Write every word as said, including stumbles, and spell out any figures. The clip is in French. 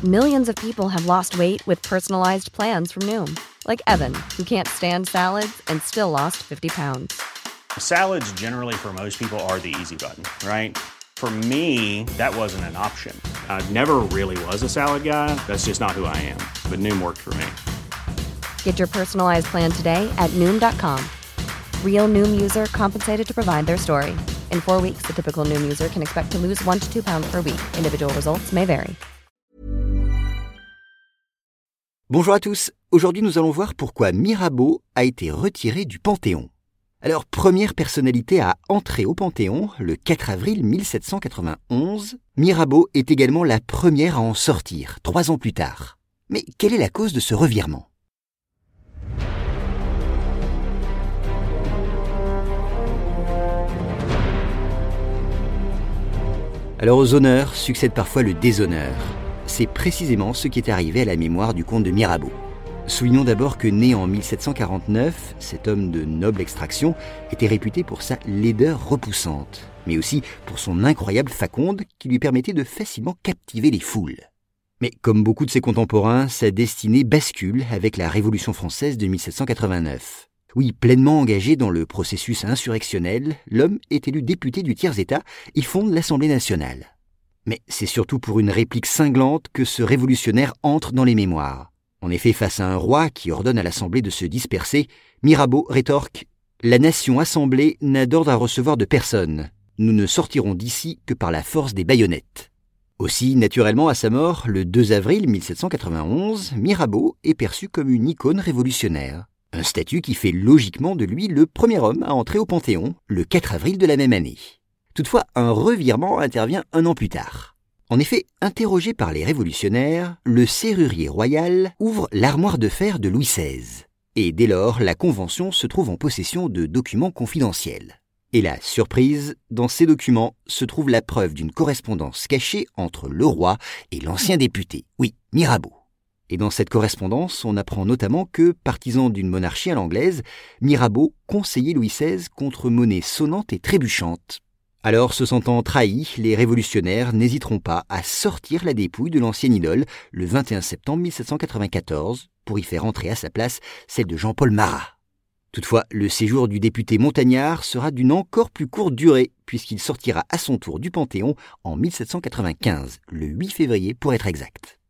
Millions of people have lost weight with personalized plans from Noom. Like Evan, who can't stand salads and still lost fifty pounds. Salads generally for most people are the easy button, right? For me, that wasn't an option. I never really was a salad guy. That's just not who I am. But Noom worked for me. Get your personalized plan today at Noom dot com. Real Noom user compensated to provide their story. In four weeks, the typical Noom user can expect to lose one to two pounds per week. Individual results may vary. Bonjour à tous, aujourd'hui nous allons voir pourquoi Mirabeau a été retiré du Panthéon. Alors, première personnalité à entrer au Panthéon, le quatre avril mille sept cent quatre-vingt-onze, Mirabeau est également la première à en sortir, trois ans plus tard. Mais quelle est la cause de ce revirement ? Alors aux honneurs succède parfois le déshonneur. C'est précisément ce qui est arrivé à la mémoire du comte de Mirabeau. Soulignons d'abord que né en mille sept cent quarante-neuf, cet homme de noble extraction était réputé pour sa laideur repoussante, mais aussi pour son incroyable faconde qui lui permettait de facilement captiver les foules. Mais comme beaucoup de ses contemporains, sa destinée bascule avec la Révolution française de mille sept cent quatre-vingt-neuf. Oui, pleinement engagé dans le processus insurrectionnel, l'homme est élu député du tiers-État et fonde l'Assemblée nationale. Mais c'est surtout pour une réplique cinglante que ce révolutionnaire entre dans les mémoires. En effet, face à un roi qui ordonne à l'Assemblée de se disperser, Mirabeau rétorque « La nation assemblée n'a d'ordre à recevoir de personne. Nous ne sortirons d'ici que par la force des baïonnettes. » Aussi, naturellement, à sa mort, le deux avril mille sept cent quatre-vingt-onze, Mirabeau est perçu comme une icône révolutionnaire. Un statut qui fait logiquement de lui le premier homme à entrer au Panthéon, le quatre avril de la même année. Toutefois, un revirement intervient un an plus tard. En effet, interrogé par les révolutionnaires, le serrurier royal ouvre l'armoire de fer de Louis seize. Et dès lors, la Convention se trouve en possession de documents confidentiels. Et la surprise, dans ces documents se trouve la preuve d'une correspondance cachée entre le roi et l'ancien député, oui, Mirabeau. Et dans cette correspondance, on apprend notamment que, partisan d'une monarchie à l'anglaise, Mirabeau conseillait Louis seize contre monnaie sonnante et trébuchante. Alors, se sentant trahis, les révolutionnaires n'hésiteront pas à sortir la dépouille de l'ancienne idole le vingt et un septembre mille sept cent quatre-vingt-quatorze pour y faire entrer à sa place celle de Jean-Paul Marat. Toutefois, le séjour du député montagnard sera d'une encore plus courte durée puisqu'il sortira à son tour du Panthéon en mille sept cent quatre-vingt-quinze, le huit février pour être exact.